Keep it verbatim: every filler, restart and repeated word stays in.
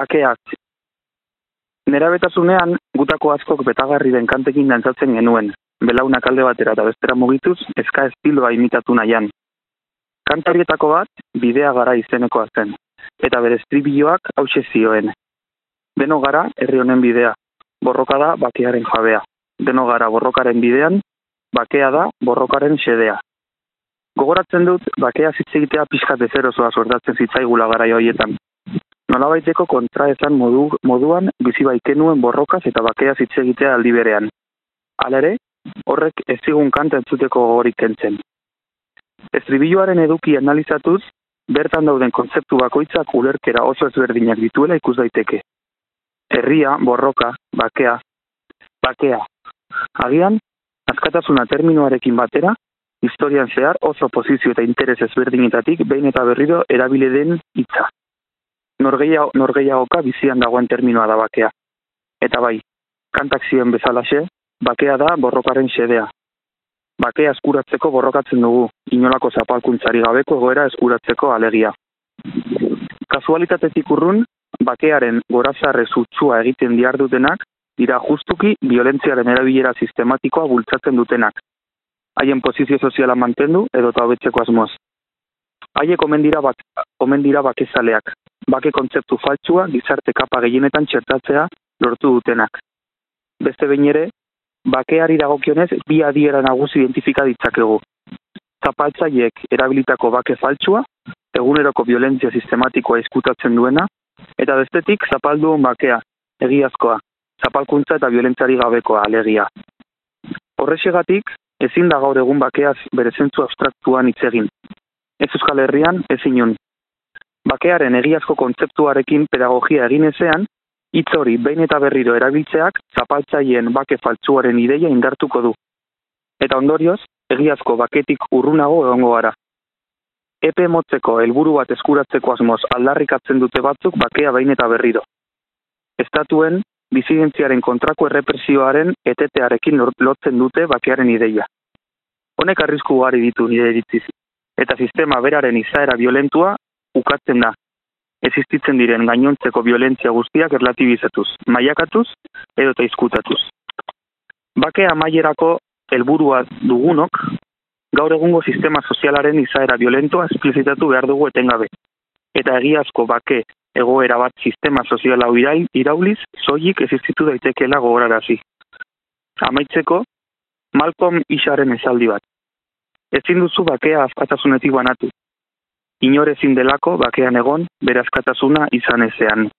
bakeaz. Nerabetasunean, gutako askok betagarri den kantekin dantzatzen genuen, belaunak alde batera eta bestera mugituz, eska estiloa imitatu nahian. Kantarietako bat, bidea gara izenekoa zen, eta bere estribilloak hauxe zioen. Deno gara, herri honen bidea, borroka da bakearen jabea. Deno gara borrokaren bidean, bakea da borrokaren xedea. Gogoratzen dut, bakea zitzegitea pixkat ezerozoa sortatzen zitzaigula garai horietan. Nolabaiteko kontraesan modu, moduan bizi baikenuen borrokaz eta bakea zitzegitea aldi berean. Hala ere, horrek ez zigun kanta entzuteko gogorik kentzen. Estribilloaren eduki analizatuz, bertan dauden kontzeptu bakoitzak ulerkera oso ezberdinak dituela ikus daiteke. Herria, borroka, bakea, bakea. Agian, askatasuna terminoarekin batera, historian zehar oso posizio eta interes ezberdinetatik behin eta berriro erabile den hitza. Norgeia, norgeiagoka bizian dagoen terminoa da bakea. Eta bai, kantak zioen bezalaxe, bakea da borrokaren xedea. Bakea eskuratzeko borrokatzen dugu, inolako zapalkuntzari gabeko egoera eskuratzeko alegia. Kasualitatetik urrun, bakearen gorazarre zutsua egiten diardutenak, dira justuki violentziaren erabilera sistematikoa bultzatzen dutenak. Haien posizio soziala mantendu edo eta hobetzeko asmoz. Haiek omen dira, bak, omen dira bakezaleak, bake kontzeptu faltsua gizarte kapa gehienetan txertatzea lortu dutenak. Beste behin ere, bakeari dagokionez bi adiera nagusi identifika ditzakegu. Zapaltzaileek erabilitako bake faltsua, eguneroko violentzia sistematikoa izkutatzen duena, eta bestetik zapalduen bakea, egiazkoa, zapalkuntza eta violentzari gabekoa alegia. Horrexegatik, ezin da gaur egun bakeaz bere zentzu abstraktuan hitz egin. Ez Euskal Herrian, ez inun. Bakearen egiazko kontzeptuarekin pedagogia egin ezean, hitz hori behin eta berriro erabiltzeak zapaltzaileen bake faltsuaren ideia indartuko du. Eta ondorioz, egiazko baketik urrunago egongo gara. Epe motzeko helburu bat eskuratzeko asmoz aldarrikatzen dute batzuk bakea behin eta berriro. Estatuen, disidentziaren kontrako errepresioaren etetearekin lotzen dute bakearen ideia. Honek arrisku ugari ditu nire iritziz, eta sistema beraren izaera violentua ukatzen da. Existitzen diren gainontzeko violentzia guztiak erlatibizatuz, mailakatuz edo eta izkutatuz. Bakea amaierako helburua dugunok, gaur egungo sistema sozialaren izaera violentoa esplizitatu behar dugu etengabe. Eta egiazko bake egoera bat sistema soziala irauliz, soilik existitu daitekeela gogorarazi. Amaitzeko, Malcolm Isaren esaldi bat. Ezin duzu bakea askatasunetik banatu. Inor ezin delako bakean egon bere askatasuna izan ezean.